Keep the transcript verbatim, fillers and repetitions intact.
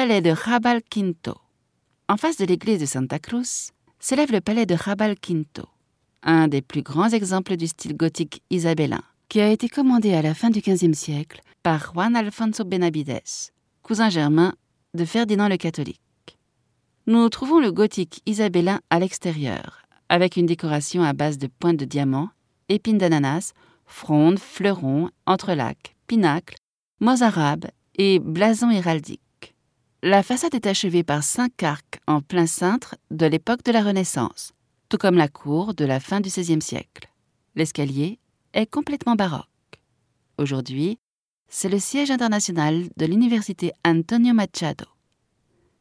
palais de Jabalquinto. En face de l'église de Santa Cruz s'élève le palais de Jabalquinto, un des plus grands exemples du style gothique isabélin, qui a été commandé à la fin du quinzième siècle par Juan Alfonso Benavides, cousin germain de Ferdinand le Catholique. Nous trouvons le gothique isabélin à l'extérieur, avec une décoration à base de pointes de diamants, épines d'ananas, frondes, fleurons, entrelacs, pinacles, mots arabes et blasons héraldiques. La façade est achevée par cinq arcs en plein cintre de l'époque de la Renaissance, tout comme la cour de la fin du seizième siècle. L'escalier est complètement baroque. Aujourd'hui, c'est le siège international de l'université Antonio Machado.